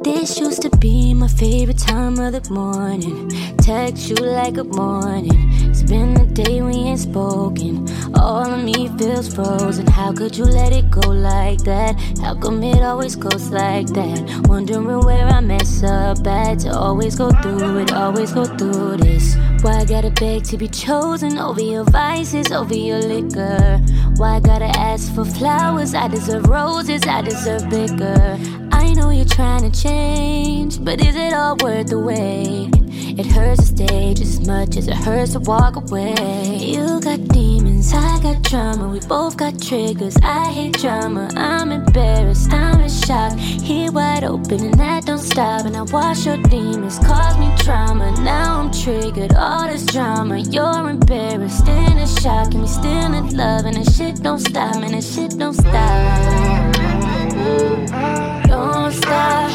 This used to be my favorite time of the morning. Text you like a morning. It's been a day we ain't spoken. All of me feels frozen. How could you let it go like that? How come it always goes like that? Wondering where I mess up at. To always go through it, always go through this. Why I gotta beg to be chosen over your vices, over your liquor? Why I gotta ask for flowers? I deserve roses, I deserve bigger. I know you're trying to change, but is it all worth the wait? It hurts to stay just as much as it hurts to walk away. You got demons, I got drama. We both got triggers, I hate drama. I'm embarrassed, I'm in shock. Here wide open and that don't stop. And I watch your demons cause me trauma. Now I'm triggered, all this drama. You're embarrassed and in shock. And we still in love and the shit don't stop. And the shit don't stop. Don't stop.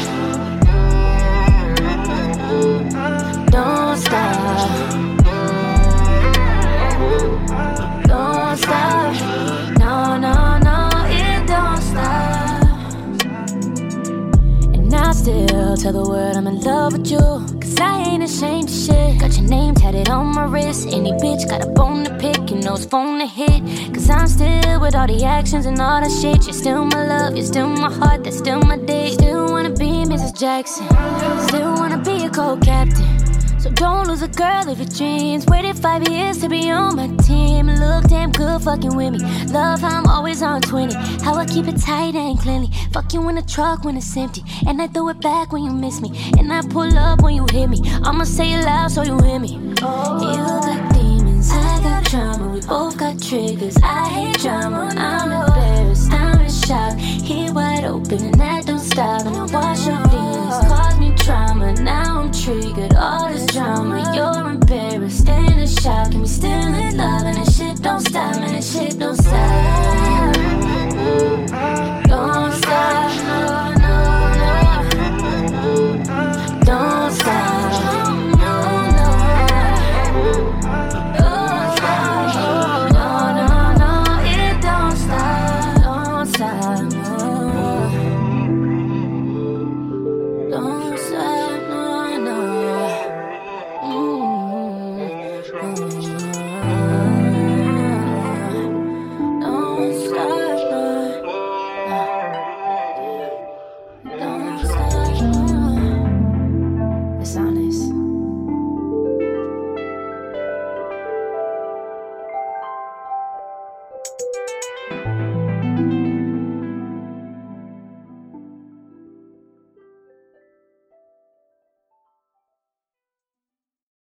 Don't stop. Don't stop. No, no, no, it don't stop. And I still tell the world I'm in love with you, cause I ain't ashamed of shit. Got your name tatted on my wrist. Any bitch got a bone to pick, you know it's phone to hit. Cause I'm still with all the actions and all the shit. You're still my love, you're still my heart, that's still my dick. Still wanna be Mrs. Jackson, still wanna be a co-captain. So don't lose a girl of your dreams. Waited 5 years to be on my team. Look damn good fucking with me. Love how I'm always on 20. How I keep it tight and cleanly. Fuck you in the truck when it's empty. And I throw it back when you miss me. And I pull up when you hit me. I'ma say it loud so you hear me. You got demons, I got drama. We both got triggers, I hate drama. I'm embarrassed, I'm in shock. Here wide open and that don't stop. And I watch your demons cause me trauma. Now I'm triggered, all this drama. You're embarrassed and in shock. And we still in love and the shit don't stop. And the shit don't stop. Don't stop, no, no, no. Don't stop.